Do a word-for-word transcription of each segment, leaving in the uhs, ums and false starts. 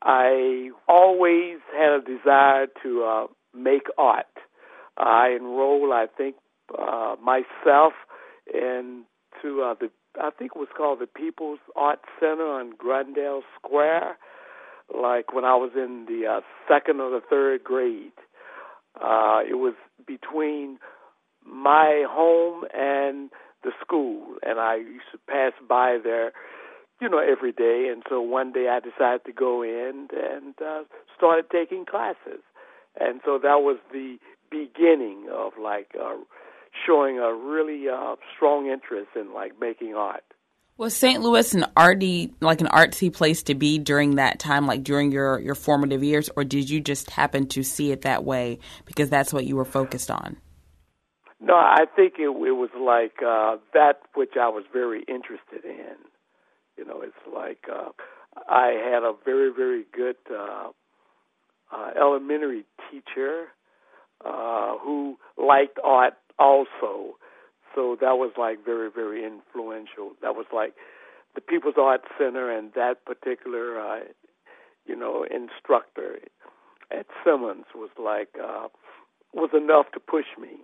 I always had a desire to uh, make art. I enrolled, I think, uh, myself into uh, the, I think it was called the People's Art Center on Grandel Square, like when I was in the uh, second or the third grade. Uh, it was between my home and the school, and I used to pass by there, you know, every day. And so one day I decided to go in and uh, started taking classes. And so that was the beginning of, like, uh, showing a really uh, strong interest in, like, making art. Was Saint Louis an arty, like an artsy place to be during that time, like during your, your formative years, or did you just happen to see it that way because that's what you were focused on? No, I think it, it was like uh, that which I was very interested in. You know, it's like uh, I had a very, very good uh, uh, elementary teacher uh, who liked art also. So that was like very, very influential. That was like the People's Art Center, and that particular, uh, you know, instructor at Simmons was like, uh, was enough to push me.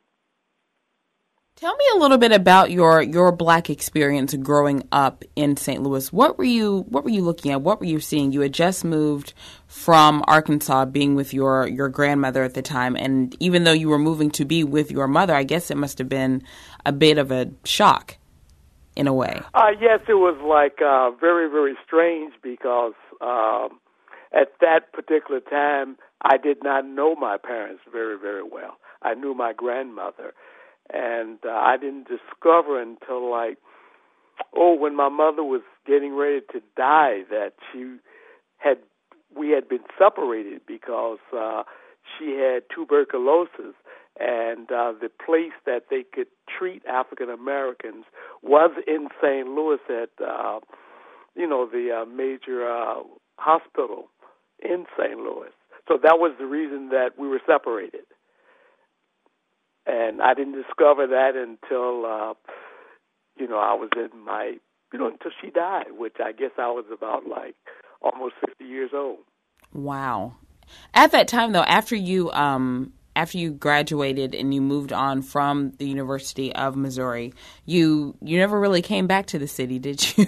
Tell me a little bit about your, your Black experience growing up in Saint Louis. What were you What were you looking at? What were you seeing? You had just moved from Arkansas, being with your, your grandmother at the time, and even though you were moving to be with your mother, I guess it must have been a bit of a shock, in a way. Uh, yes, it was like uh, very, very strange because um, at that particular time, I did not know my parents very, very well. I knew my grandmother. And uh, I didn't discover until, like, oh, when my mother was getting ready to die, that she had, we had been separated because uh, she had tuberculosis, and uh, the place that they could treat African Americans was in Saint Louis at, uh, you know, the uh, major uh, hospital in Saint Louis. So that was the reason that we were separated. And I didn't discover that until, uh, you know, I was in my, you know, until she died, which I guess I was about, like, almost fifty years old. Wow. At that time, though, after you um, after you graduated and you moved on from the University of Missouri, you you never really came back to the city, did you?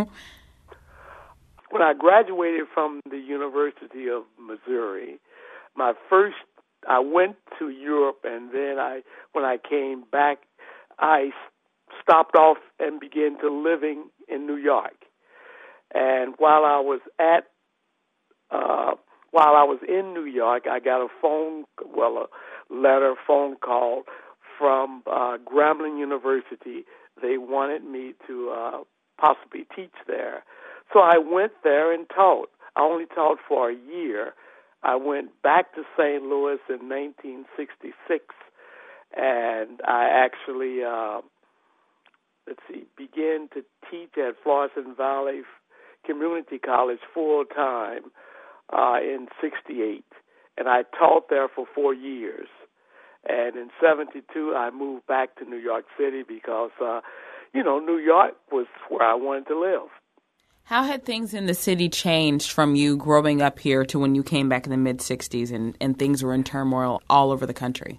When I graduated from the University of Missouri, my first I went to Europe, and then I, when I came back, I stopped off and began to living in New York. And while I was at, uh, while I was in New York, I got a phone, well, a letter, phone call from uh, Grambling University. They wanted me to uh, possibly teach there. So I went there and taught. I only taught for a year. I went back to Saint Louis in nineteen sixty-six, and I actually, uh, let's see, began to teach at Florissant Valley Community College full-time uh, in sixty-eight, and I taught there for four years. And in seventy-two, I moved back to New York City because, uh, you know, New York was where I wanted to live. How had things in the city changed from you growing up here to when you came back in the mid-sixties and, and things were in turmoil all over the country?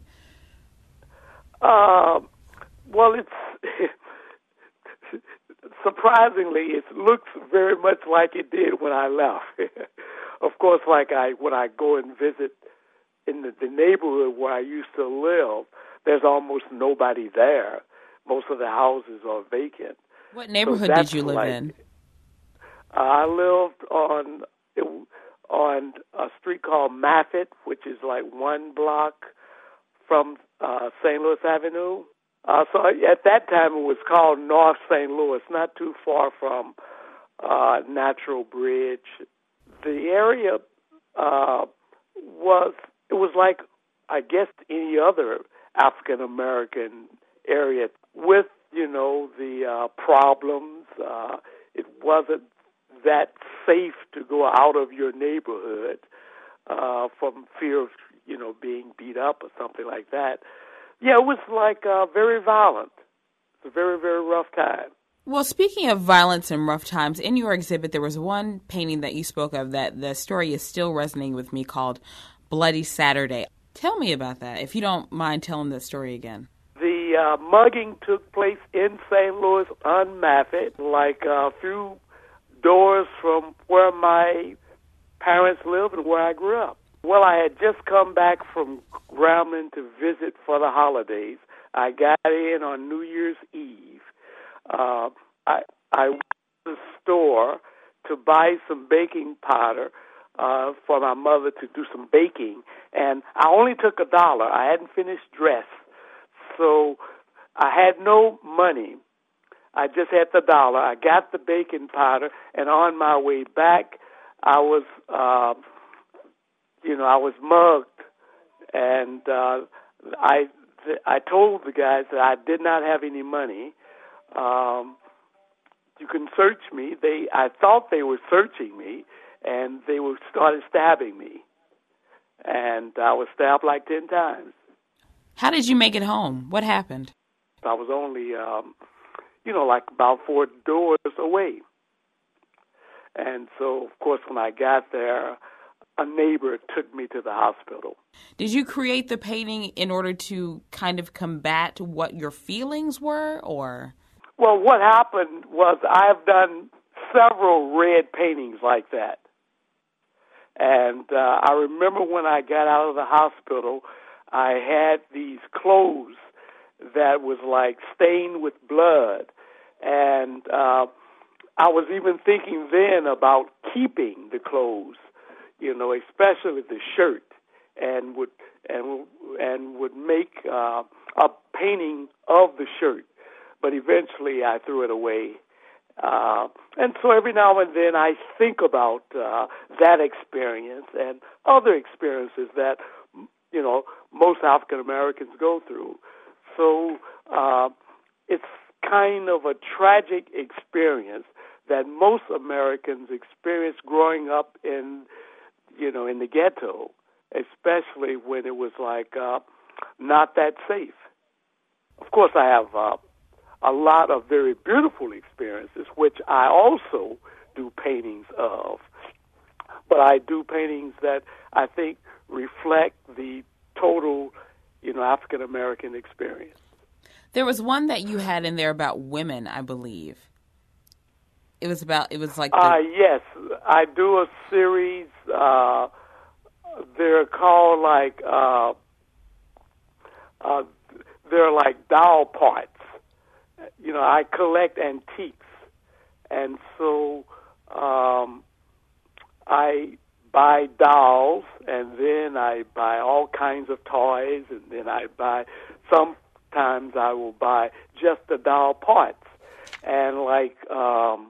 Uh, well, it's surprisingly, it looks very much like it did when I left. Of course, like I when I go and visit in the, the neighborhood where I used to live, there's almost nobody there. Most of the houses are vacant. What neighborhood so did you live like, in? Uh, I lived on on a street called Maffitt, which is like one block from uh, Saint Louis Avenue. Uh, so at that time it was called North Saint Louis, not too far from uh, Natural Bridge. The area uh, was, it was like, I guess, any other African American area with, you know, the uh, problems. Uh, it wasn't that safe to go out of your neighborhood uh, from fear of, you know, being beat up or something like that. Yeah, it was like uh, very violent. It's a very, very rough time. Well, speaking of violence and rough times, in your exhibit, there was one painting that you spoke of that the story is still resonating with me called Bloody Saturday. Tell me about that, if you don't mind telling the story again. The uh, mugging took place in Saint Louis on Maffitt, like a few doors from where my parents live and where I grew up. Well, I had just come back from Grambling to visit for the holidays. I got in on New Year's Eve. Uh, I, I went to the store to buy some baking powder uh, for my mother to do some baking, and I only took a dollar. I hadn't finished dress, so I had no money. I just had the dollar. I got the baking powder, and on my way back, I was, uh, you know, I was mugged, and uh, I, I told the guys that I did not have any money. Um, you can search me. They, I thought they were searching me, and they were started stabbing me, and I was stabbed like ten times. How did you make it home? What happened? I was only, um, you know, like about four doors away, and so of course when I got there, a neighbor took me to the hospital. Did you create the painting in order to kind of combat what your feelings were, or? Well, what happened was I've done several red paintings like that. And uh, I remember when I got out of the hospital, I had these clothes that was like stained with blood. And uh, I was even thinking then about keeping the clothes, you know, especially the shirt, and would and and would make uh, a painting of the shirt. But eventually I threw it away. Uh, and so every now and then I think about uh, that experience and other experiences that, you know, most African Americans go through. So uh, it's kind of a tragic experience that most Americans experience growing up in, you know, in the ghetto, especially when it was like uh, not that safe. Of course, I have uh, a lot of very beautiful experiences, which I also do paintings of. But I do paintings that I think reflect the total, you know, African American experience. There was one that you had in there about women, I believe. It was about, it was like... The... Uh, yes, I do a series, uh, they're called like, uh, uh, they're like doll parts. You know, I collect antiques, and so um, I buy dolls, and then I buy all kinds of toys, and then I buy, sometimes I will buy just the doll parts. And like, um,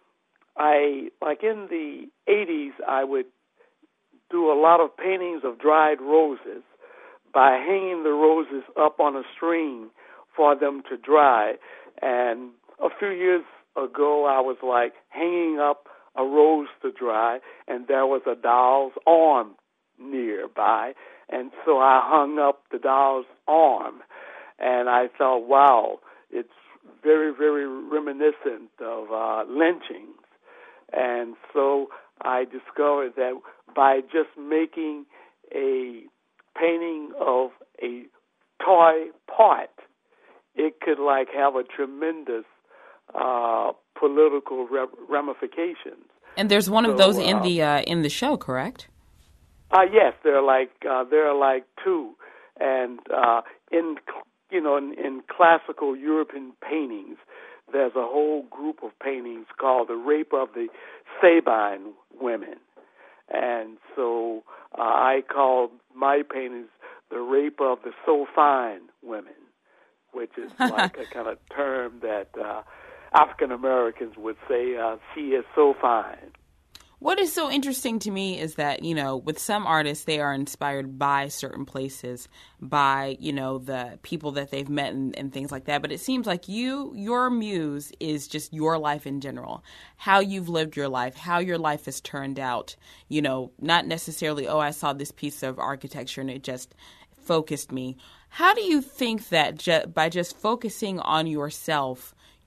I, like in the eighties, I would do a lot of paintings of dried roses by hanging the roses up on a string for them to dry. And a few years ago, I was like hanging up a rose to dry, and there was a doll's arm nearby. And so I hung up the doll's arm, and I thought, wow, it's very, very reminiscent of uh, lynchings. And so I discovered that by just making a painting of a toy part, it could like have a tremendous uh, political ramifications. And there's one of so, those uh, in the uh, in the show, correct? Uh, yes, there are like uh, there are like two, and uh, in you know in, in classical European paintings, there's a whole group of paintings called the Rape of the Sabine Women, and so uh, I call my paintings the Rape of the So Fine Women, which is like a kind of term that uh, African Americans would say, uh, she is so fine. What is so interesting to me is that, you know, with some artists, they are inspired by certain places, by, you know, the people that they've met and, and things like that. But it seems like you, your muse is just your life in general, how you've lived your life, how your life has turned out, you know, not necessarily, oh, I saw this piece of architecture and it just focused me. How do you think that ju- by just focusing on yourself,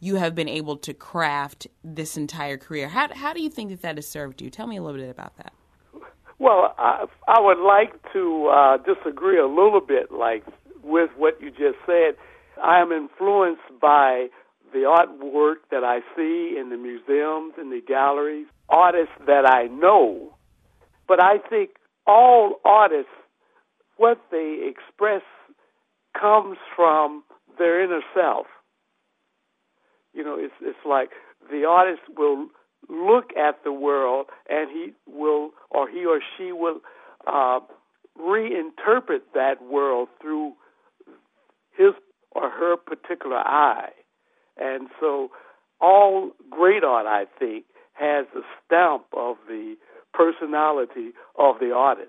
you have been able to craft this entire career. How how do you think that that has served you? Tell me a little bit about that. Well, I, I would like to uh, disagree a little bit, like with what you just said. I am influenced by the artwork that I see in the museums, in the galleries, artists that I know. But I think all artists, what they express comes from their inner self. You know, it's it's like the artist will look at the world, and he will, or he or she will, uh, reinterpret that world through his or her particular eye. And so all great art, I think, has the stamp of the personality of the artist.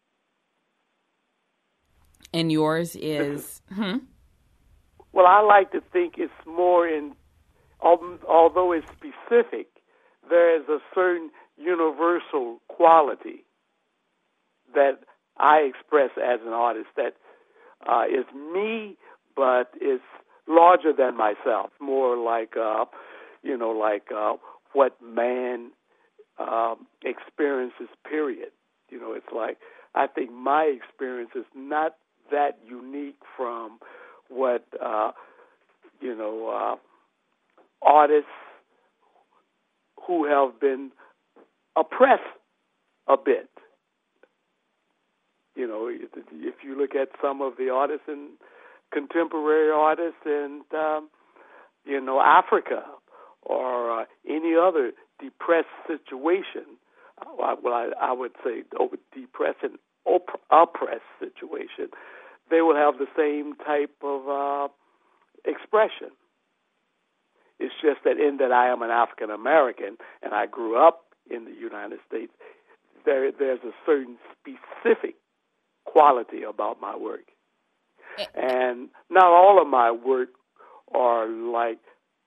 And yours is? hmm? Well, I like to think it's more in, although it's specific, there is a certain universal quality that I express as an artist that uh, is me, but is larger than myself, more like, uh, you know, like uh, what man uh, experiences, period. You know, it's like, I think my experience is not that unique from what, uh, you know, uh, artists who have been oppressed a bit. You know, if you look at some of the artists and contemporary artists in, um, you know, Africa or uh, any other depressed situation, well, I, I would say oh, depressed and op- oppressed situation, they will have the same type of uh, expression. It's just that in that I am an African American and I grew up in the United States, there there's a certain specific quality about my work. And not all of my work are like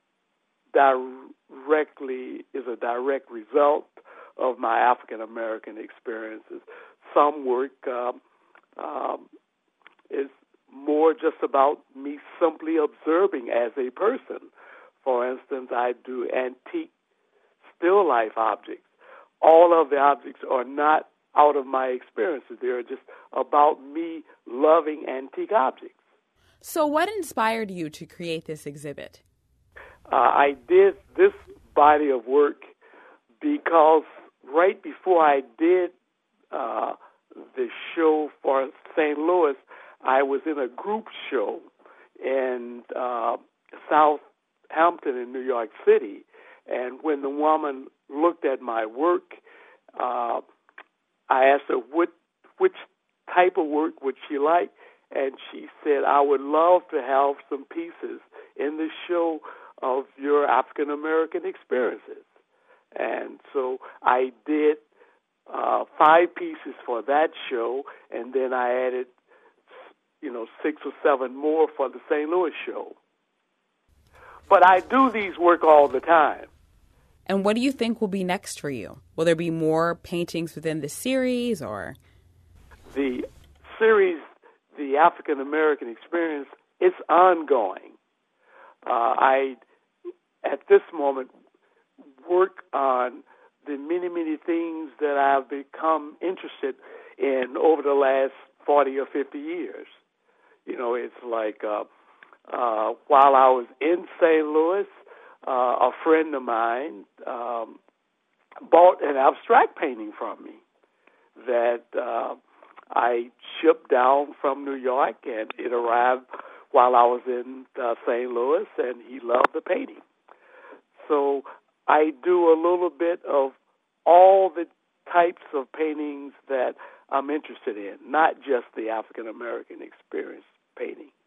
directly, is a direct result of my African American experiences. Some work um, um, is more just about me simply observing as a person. For instance, I do antique still life objects. All of the objects are not out of my experiences. They are just about me loving antique objects. So what inspired you to create this exhibit? Uh, I did this body of work because right before I did uh, the show for Saint Louis, I was in a group show in uh, Southampton in New York City. And when the woman looked at my work, uh, I asked her what, which type of work would she like, and she said, I would love to have some pieces in the show of your African-American experiences. And so I did uh, five pieces for that show, and then I added, you know, six or seven more for the Saint Louis show. But I do these work all the time. And what do you think will be next for you? Will there be more paintings within the series, or? The series, the African American Experience, it's ongoing. Uh, I, at this moment, work on the many, many things that I've become interested in over the last forty or fifty years. You know, it's like uh, uh, while I was in Saint Louis, Uh, a friend of mine um, bought an abstract painting from me that uh, I shipped down from New York, and it arrived while I was in uh, Saint Louis, and he loved the painting. So I do a little bit of all the types of paintings that I'm interested in, not just the African American experience painting.